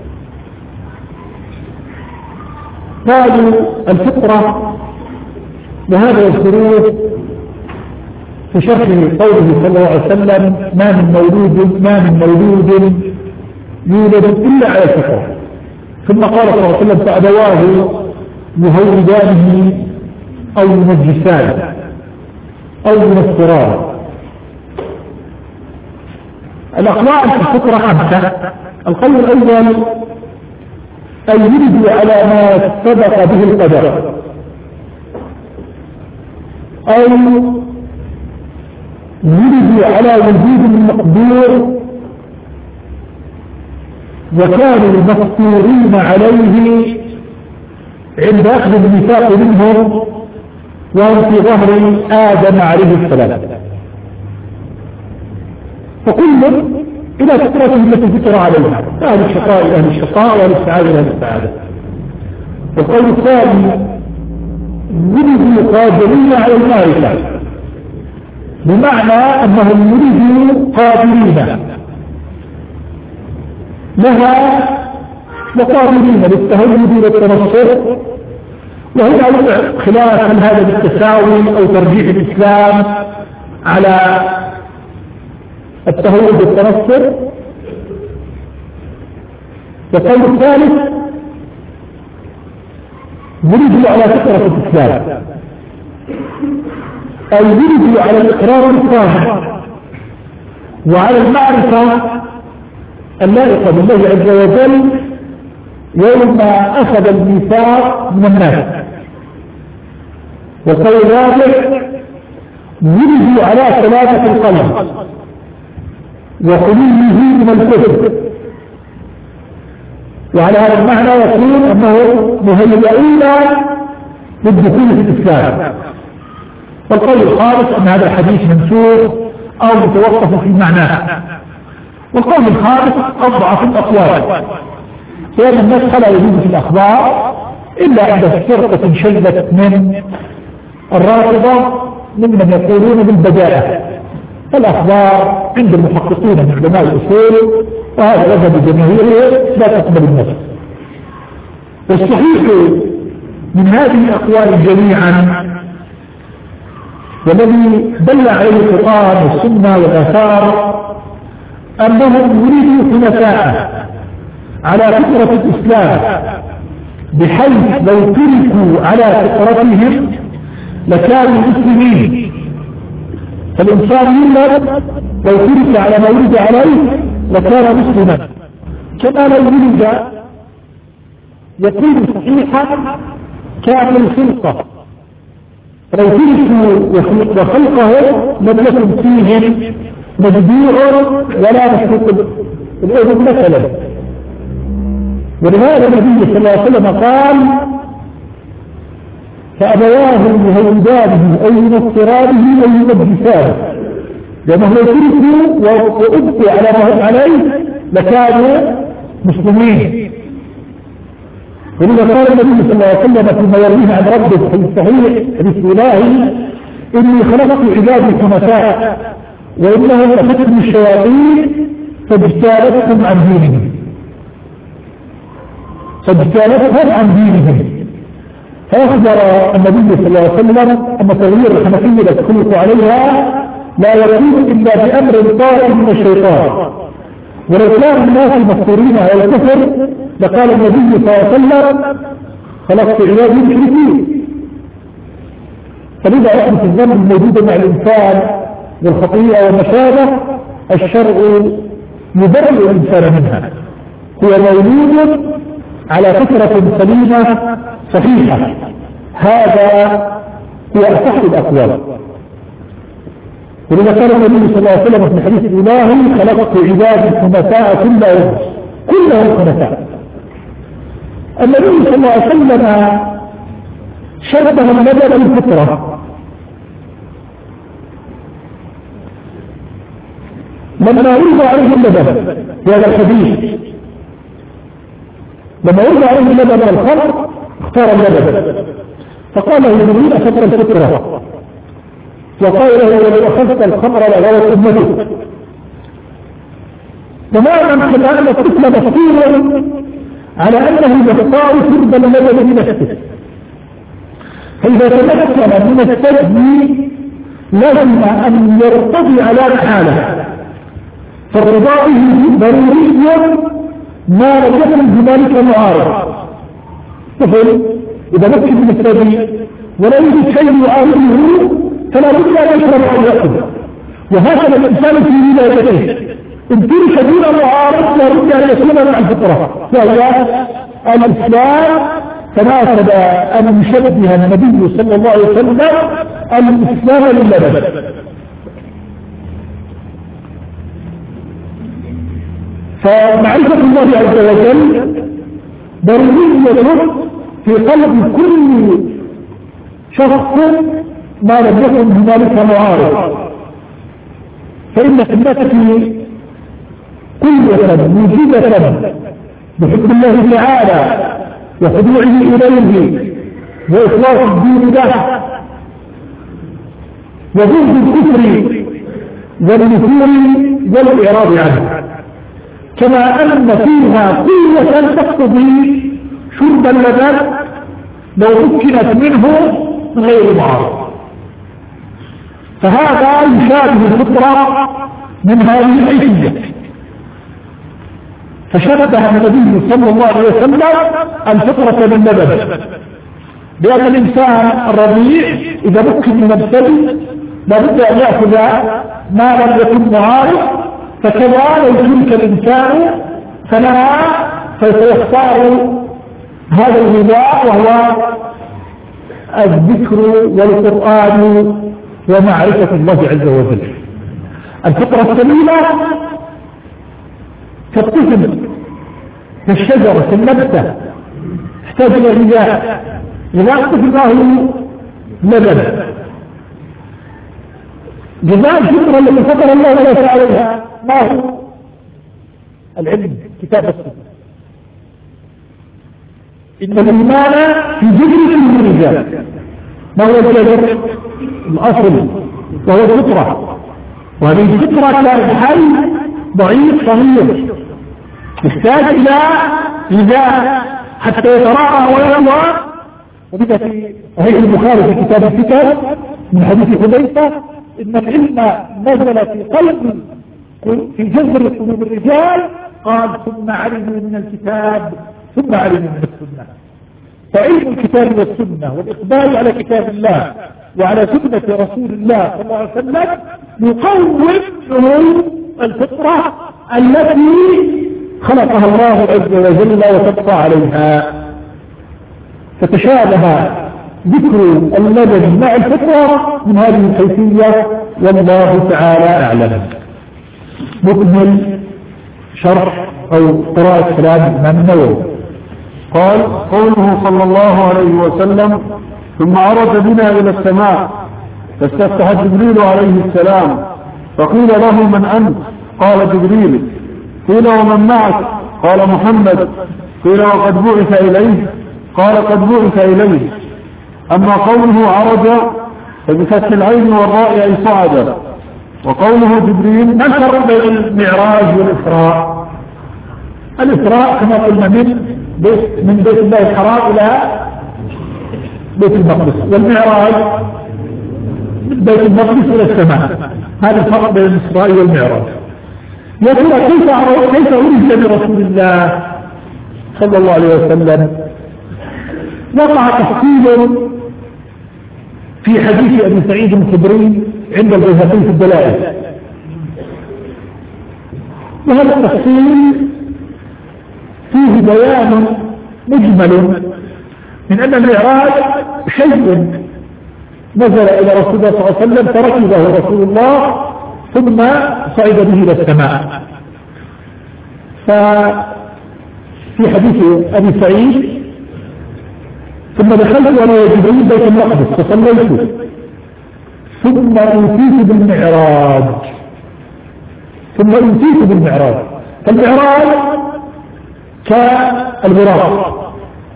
قالوا الفطرة، وهذا يذكروه في شرح قوله صلى الله عليه وسلم: ما من مولود يولد إلا على الفطرة. ثم قال صلى الله عليه وسلم: فأبواه يهودانه أو يمجسانه أو ينصرانه. الأقوال في الفطرة 5. القول الأول: أن يولد على ما سبق به القدر، أو يولد على وجود المقدور وكانوا المفطورين عليه عند أخذ الميثاق منهم وهم في ظهر آدم عليه السلام، فكل إلى فطرته التي فطر عليها، أهل الشقاء إلى أهل الشقاء وأهل السعادة إلى أهل السعادة. والقول الثاني: ولدوا قادرين على المعرفة، بمعنى أنهم ولدوا قادرين لها وقادرين للتهيب والتنصر. وهنا وقع خلاف هل هذا بالتساوي أو ترجيح الإسلام على التهيب والتنصر. والقول الثالث: ولدوا على فطرة الإسلام، أي ولدوا على الإقرار الصاحب وعلى المعرفة اللائقة بالله عز وجل يوم أخذ الميثاق من الناس. والقول الرابع: ولدوا على سلامة القلب وخلوه من الكفر. وعلى هذا المعنى يقول أنه مهيئون للدخول في الإسلام. والقول الخامس أن هذا الحديث منسوخ أو متوقف في معناه. والقول الخامس أضعف الأقوال، لأن الناس لا يجوز في الأخبار إلا عند فرقة شلت من الرافضة ممن يقولون بالبداءة. الأخبار عند المحققين من علماء الأصول وهذا مذهب الجماهير لا تقبل النفس. والصحيح من هذه الأقوال جميعا والذي دل عليه القرآن والسنة والآثار أنهم يريدوا حنفاء على فطرة الإسلام، بحيث لو تركوا على فطرتهم لكانوا مسلمين. فالإنسان يولد لو ترك على ما ولد عليه لكان مسلما، كما لو ولد يكون صحيحا كامل الخلقة، لو تركوا وخلقه لم يكن فيهم مجدوع ولا مشروط الأذن مثلا. ولهذا النبي صلى الله عليه وسلم قال: فأبواه يهودانه أو ينصرانه أو يمجسانه، لأنه لو تركوا وأبقوا على ما هم عليه لكانوا مسلمين. ولذا قال النبي صلى الله عليه وسلم فيما يرويه عن ربه في الصحيح حديث إلهي: إني خلقت عبادي حنفاء وإنهم أتتهم الشياطين فاجتالتهم عن دينهم، فاجتالتهم عن دينهم. فأخبر النبي صلى الله عليه وسلم أن تغيير الحنفية التي خلقوا عليها لا يكون إلا بأمر طارئ من الشيطان. ولو كان الناس مذكورين على الكفر لقال النبي صلى الله عليه وسلم: خلقت عبادي مشركين. فلذا رحمة الذنب الموجودة مع الإنسان والخطيئة والمشابه الشرع يبرئ الإنسان منها. هو مولود على فكرة سليمة صحيحة، هذا هو أصح الأقوال. ولذا قال النبي صلى الله عليه وسلم في الحديث الإلهي: خلقت عبادي حنفاء كلهم حنفاء. النبي صلى الله عليه وسلم شربه اللبن الفطرة. لما ورد عليه اللبن في هذا الحديث، لما ورد عليه اللبن الخمر اختار اللبن، فقال له: يريد أخذت الفطرة، وقال له: لو أخذت الخمر لغوت أمته. تماما كما أن الطفل مفطور على أنه يختار شرب اللبن بنفسه، فإذا تمكن من التجدي لازم أن يرتضي على حاله، فارتضائه ضروري ما لم يكن بذلك معارض. طفل إذا مكن من التجدي ولا يوجد شيء يعارضه فلا بد أن يشرب أو يأكل. وهكذا الإنسان في ولادته إن ترك دون معارض لا بد أن يكون مع الفطرة، وهي الإسلام. تناسب أن يشبه النبي صلى الله عليه وسلم الإسلام للبن. فمعرفة الله عز وجل ضرورية في قلب كل شخص ما لم يكن هنالك معارض، فإن خدمته كلية موجودة بحكم الله تعالى وخضوعه إليه وإخلاص الدين له وجهد الكفر والنفور والإعراض عنه، كما أن فيها قوة تقتضي شرب اللبن لو مكنت منه غير معارض. فهذا يشابه الفطرة من هذه الحيثية. فشبه النبي صلى الله عليه وسلم الفطرة باللبن، لأن الإنسان الرضيع إذا مكن من الثدي لابد أن يأخذ ما لم يكن معارض، فكذا لو ترك الإنسان فنرى فسيختار هذا الغذاء وهو الذكر والقرآن ومعرفة الله عز وجل. الفطرة السليمة كالطفل كالشجرة كالنبتة تحتاج إلى غذاء، غذاء الطفل ما هو لبن. غذاء الفطرة التي فطر الله ليس عليها ما هو العلم كتاب السنة. إن الإيمان في جذر الرجال. ما هو الجذر؟ الأصل وهو الفطرة، وهذه الفطرة كانت حي ضعيف صغير يحتاج إلى غذاء حتى يتراءى ويروى. وبدأ في صحيح البخاري في كتاب الفتن من حديث حذيفة: إن العلم نزل في قلب في جذر قلوب الرجال، قال ثم علموا من الكتاب ثم علموا من السنة. فعلم الكتاب والسنة والإقبال على كتاب الله وعلى سنة رسول الله صلى الله عليه وسلم يقوم له الفطرة التي خلقها الله عز وجل وتبقى عليها. فتشابه ذكر اللبن مع الفطرة من هذه الحيثية، والله تعالى أعلم. نكمل شرح أو قراءة كلام الإمام النووي. قال: قوله صلى الله عليه وسلم: ثم عرج بنا إلى السماء فاستفتح جبريل عليه السلام فقيل له: من أنت؟ قال: جبريل. قيل: ومن معك؟ قال: محمد. قيل: وقد بعث إليه؟ قال: قد بعث إليه. أما قوله عرج فبفتح العين والراء أي صعد، وقوله جبريل. ما الفرق بين المعراج والإسراء؟ الإسراء كما قلنا من بيت الله الحرام إلى بيت المقدس، والمعراج من بيت المقدس إلى السماء. هذا الفرق بين الإسراء والمعراج. يقول: كيف أريد برسول الله صلى الله عليه وسلم؟ وقع تفصيل في حديث أبي سعيد الخدري عند البيهقي في الدلائل، وهذا التفصيل فيه بيان مجمل من أن المعراج شيء نزل إلى رسول الله صلى الله عليه وسلم فركبه رسول الله ثم صعد به إلى السماء. ففي حديث أبي سعيد: ثم دخلت على جبريل بيت المقدس فصليت ثم أوتيت بالمعراج. فالمعراج كالبراق،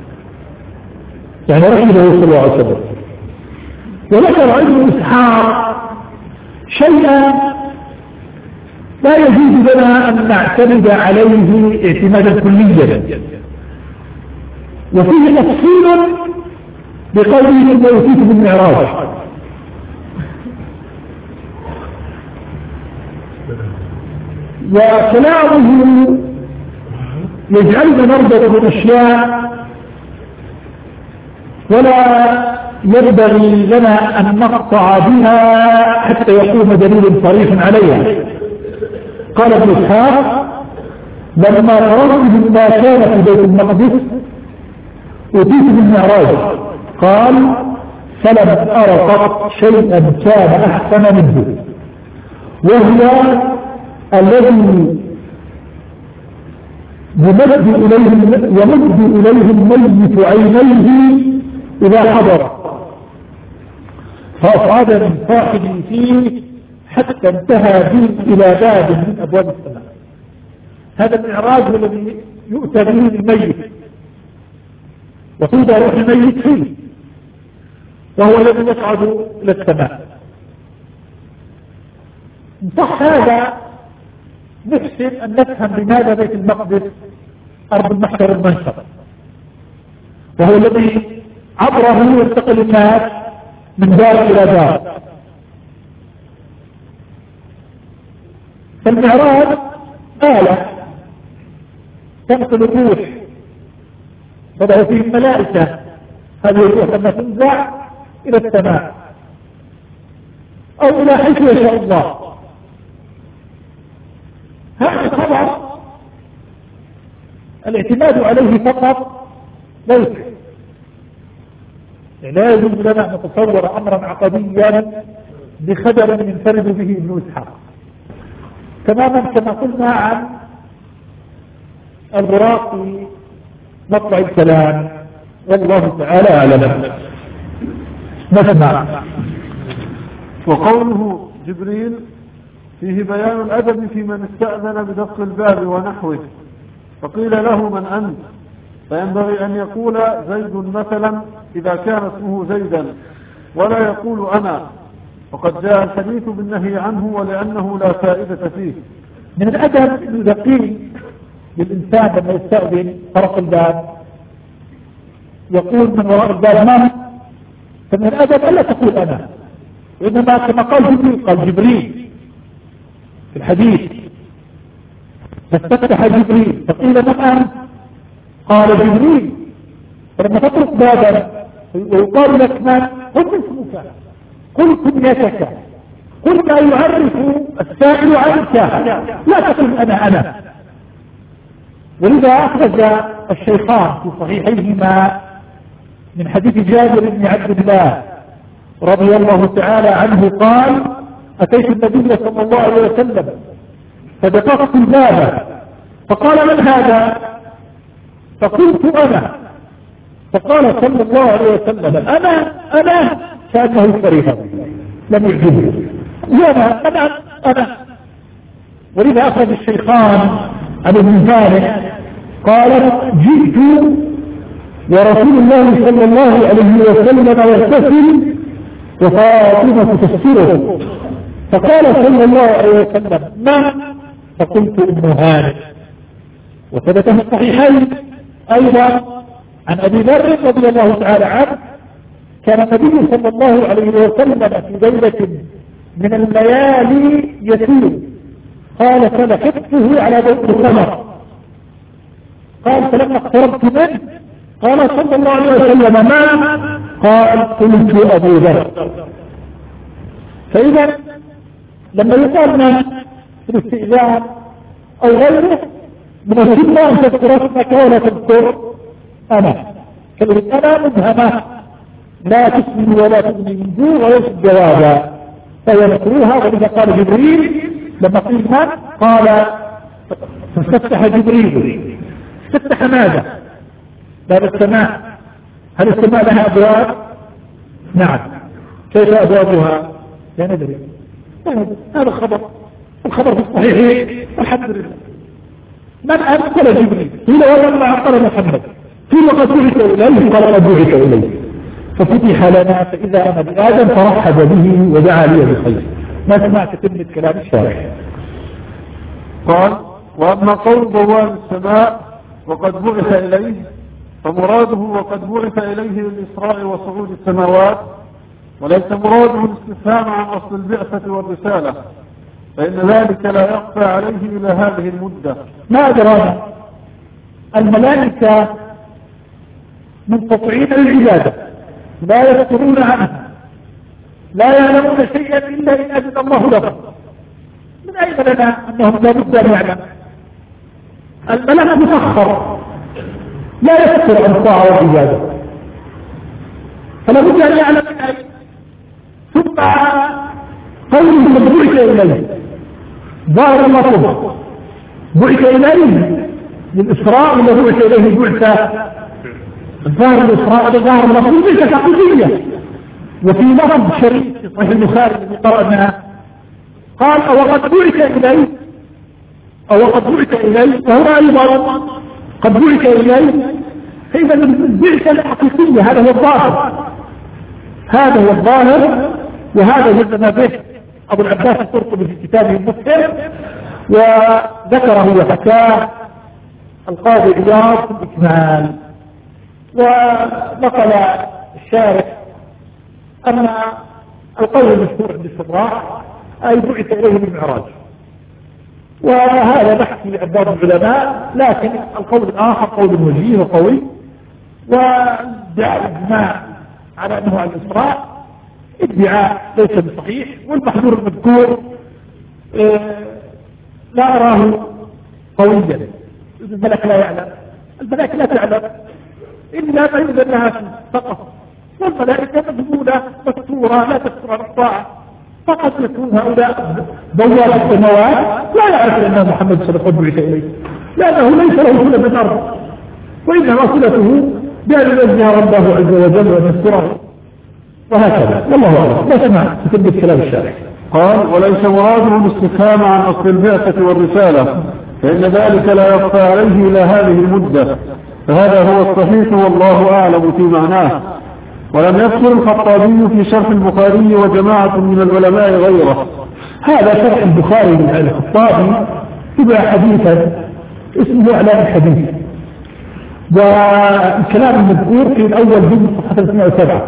يعني رحمه صلى الله عليه وسلم. وذكر ابن إسحاق شيئا لا يجوز لنا أن نعتمد عليه اعتمادا كليا، وفيه تفصيل بقوله ثم أوتيت بالمعراج. وكلامه يجعلنا نربط بالأشياء، ولا ينبغي لنا أن نقطع بها حتى يقوم دليل صريح عليها. قال ابن إسحاق: لما فرغت مما كان في بيت المقدس أوتيت بالمعراج. قال: فلم أر قط شيئا كان أحسن منه، وهو الذي يمد إليه الميت عينيه إذا حضر، فأصعد من صاحبه فيه حتى انتهى به إلى باب من أبواب السماء. هذا المعراج الذي يؤتى به الميت وتوضع روح الميت فيه، وهو الذي يصعد إلى السماء. إن صح هذا نحسن أن نفهم لماذا بيت المقدس أرض المحشر المنشر، وهو الذي عبره ينتقل الناس من دار إلى دار. فالمعراج آلة تنقل الروح، فله فيه الملائكة، هذه الروح لما تنزع إلى السماء أو إلى حيث يشاء الله. هذا الخبر الاعتماد عليه فقط لا يكفي، لا يجوز لنا أن نتصور أمرا عقديا بخبر ينفرد به ابن إسحاق، تماما كما قلنا عن البراق في مطلع الكلام. والله تعالى أعلم. نسمع. وقوله جبريل فيه بيان الأدب في من استأذن بدق الباب ونحوه، فقيل له: من أنت؟ فينبغي أن يقول زيد مثلا إذا كان اسمه زيدا، ولا يقول أنا، وقد جاء الحديث بالنهي عنه ولأنه لا فائدة فيه. من الأدب الدقيق للإنسان لما يستأذن طرق الباب يقول من وراء الباب من؟ فمن الأدب ألا تقول أنا، وإنما كما قال جبريل في الحديث: فاستفتح جبريل فقيل من أنت؟ قال جبريل. فلما تطرق بابا ويقال لك من؟ قل اسمك، قل كنيتك، قل ما يعرف السائل عنك، لا تقل أنا. ولذا أخرج الشيخان في صحيحيهما من حديث جابر بن عبد الله رضي الله تعالى عنه قال: أتيت النبي صلى الله عليه وسلم فدققت الباب فقال: من هذا؟ فقلت: أنا. فقال صلى الله عليه وسلم: أنا كأنه كريها لم يعجبه، أنا. ولذا أخرج الشيخان عن ابن فارس قال: جئت ورسول الله صلى الله عليه وسلم يغتسل وفاطمة تستره، فقال صلى الله عليه وسلم: ما؟ فقلت: ابن هانئ. وثبت في الصحيحين أيضا عن أبي ذر رضي الله تعالى عنه كان النبي صلى الله عليه وسلم في ليلة من الليالي يسير، قال: فلحقته على ضوء القمر، قال: فلما اقتربت منه قال صلى الله عليه وسلم: ما؟ قال: قلت: أبو ذر. فإذا لما يقال من في الاستئذان أو غيره من السنة أن تذكر اسمك ولا تذكر أنا. كلمة أنا مبهمة لا تسمي ولا تغني من جوع ويجب جوابا، فهي مكروهة. ولذا قال جبريل لما قيل من؟ قال: فاستفتح جبريل. استفتح ماذا؟ باب السماء. هل السماء لها أبواب؟ نعم. كيف أبوابها؟ لا ندري. هذا الخبر في الصحيح الحمد لله. من أنقل جبريل؟ قيل: ومن أنقل محمد؟ قيل: قد بعث إليه. قال: قد بعث إليه. ففتح لنا فإذا أنا بآدم فرحب به ودعا لي بخير. ما سمعت كلمة كلام الشارع. قال: وأما قول ضوال السماء وقد بعث إليه فمراده وقد بعث إليه للإسراء وصعود السماوات، وليس مراده الاستفهام عن أصل البعثة والرسالة، فإن ذلك لا يخفى عليه إلى هذه المدة. ما أدرانا الملائكة منقطعين للعبادة لا يذكرون عنها، لا يعلمون شيئا إلا إن أذن الله لهم. من أين لنا أنهم لا بد أن يعلم؟ الملك مسخر لا يذكر عن الطاعة والعبادة، فلا بد أن يعلم من أين. ثم قوله قد بعث إليه ظاهر المطلوب، بعث إليه للإسراء ولا بعث إليه بعثة؟ ظاهر الإسراء هذا ظاهر المطلوب بعثة حقيقية. وفي لفظ شريف في صحيح البخاري الذي قرأناه قال: وقد بعث إليه، أو قد بعث إليه، وهو أيضا قد بعث إليه. فإذا البعثة الحقيقية هذا هو الظاهر، هذا هو الظاهر، وهذا جزم به أبو العباس القرطبي في كتابه المفسر، وذكره وحكاه القاضي عياض في الإكمال. ونقل الشارح أن القول المشهور عند الشراح أي بعث إليه بالمعراج، وهذا بحث لأبواب العلماء، لكن القول الآخر قول وجيه وقوي، وادعاء الإجماع على أنه على الإسراء ادعاء ليس بصحيح. والمحظور المذكور لا أراه قويا. الملك لا يعلم، الملائكة لا تعلم إلا ما يؤذن لها فقط، والملائكة مجمولة مستورة لا تستر عن الطاعة. فقد يكون هؤلاء دوار السماوات لا يعرف أن محمد صلى الله عليه وسلم بعث إليه، لأنه ليس له صلة بالأرض، وإنما صلته بأن ينزه ربه عز وجل ونذكره، وهكذا. والله أعلم. نسمع تثبت كلام الشارع. قال: وليس مراده الاستفهام عن أصل البعثة والرسالة، فإن ذلك لا يخفى عليه إلى هذه المدة، فهذا هو الصحيح والله أعلم في معناه. ولم يذكر الخطابي في شرح البخاري وجماعة من العلماء غيره. هذا شرح البخاري من الخطابي تبع حديثا اسمه إعلام الحديث، والكلام المذكور في الأول جزء صفحة 307.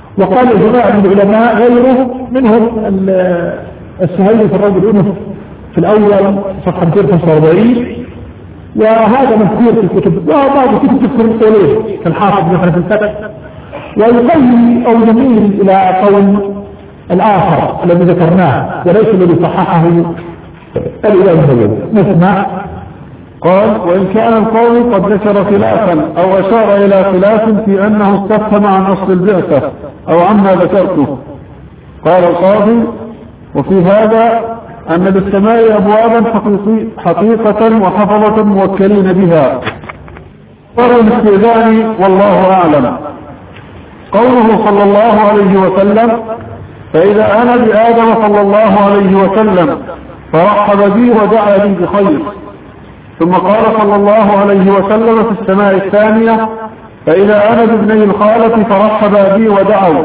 وقال جماعة من العلماء غيره منهم السهيلي في الرجل الأنف في في الأول صفحة 245، وهذا مذكور في الكتب وبعض الكتب تذكر القولين كالحافظ مثلا في الفتح، ويقوي أو يميل إلى قول الآخر الذي ذكرناه وليس الذي صححه الإمام النووي. نسمع. قال: وإن كان القول قد ذكر خلافا أو أشار إلى خلاف في أنه استفهم عن أصل البعثة أو عما ذكرته. قال القاضي: وفي هذا أن للسماء أبوابا حقيقة وحفظة موكلين بها، قالوا الاستئذان والله أعلم. قوله صلى الله عليه وسلم: فإذا أنا بآدم صلى الله عليه وسلم فرحب بي ودعا لي بخير. ثم قال صلى الله عليه وسلم في السماء الثانية: فإذا أنا بابني الخالة فرحب بي ودعوا.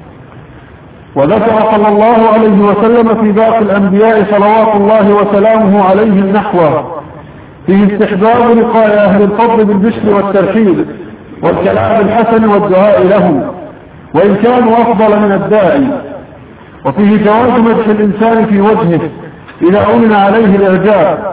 وذكر صلى الله عليه وسلم في باقي الأنبياء صلوات الله وسلامه عليهم نحوه، فيه استحباب لقاء أهل الفضل بالبشر والترحيب والكلام الحسن والدعاء لهم وإن كانوا أفضل من الداعي، وفيه جواز مدح الإنسان في وجهه إذا أمن عليه الإعجاب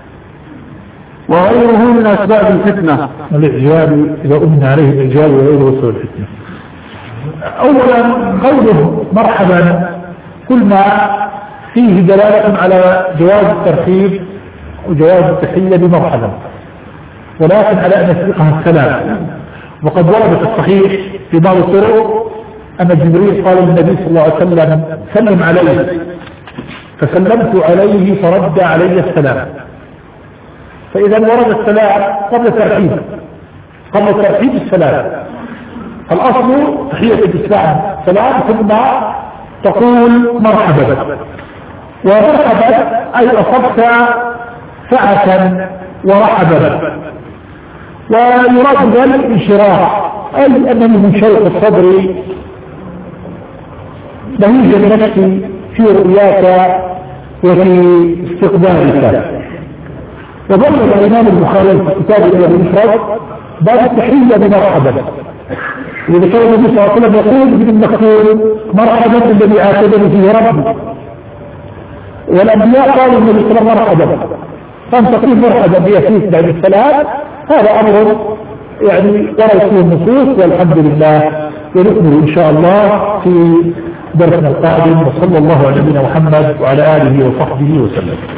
وغيره من أسباب الفتنة. الإعجاب إذا أمن عليه الإعجاب وغيره سوى الفتنة. أولا قوله مرحبا كل ما فيه دلالة على جواز الترحيب وجواز التحية بمرحبا، ولكن على أن يسبقها السلام. وقد ورد في الصحيح في بعض الطرق أن جبريل قال للنبي صلى الله عليه وسلم: سلم عليه، فسلمت عليه فرد علي السلام. فإذا ورد السلام قبل الترحيب السلام. الأصل تحية الإسلام سلام، ثم تقول مرحبا. ومرحبا أي أصبت سعة ورحبا، ويراد ذلك الانشراح، أي أنني منشرح الصدر بهيج بنفسي في رؤياك وفي استقبالك. وبلغ الإمام البخاري في كتاب المفرد باب التحية بمرحبا، إذا كان النبي صلى الله عليه وسلم يقول ابن المكتوم: مرحبا بالذي آتاني فيه ربي. والأنبياء قالوا النبي صلى الله عليه وسلم مرحبا، فأنت تقول مرحبا بيسير بعد السلام. هذا أمر يعني ورد فيه النصوص، والحمد لله. ونكمل إن شاء الله في درسنا القادم، وصلى الله على نبينا محمد وعلى آله وصحبه وسلم.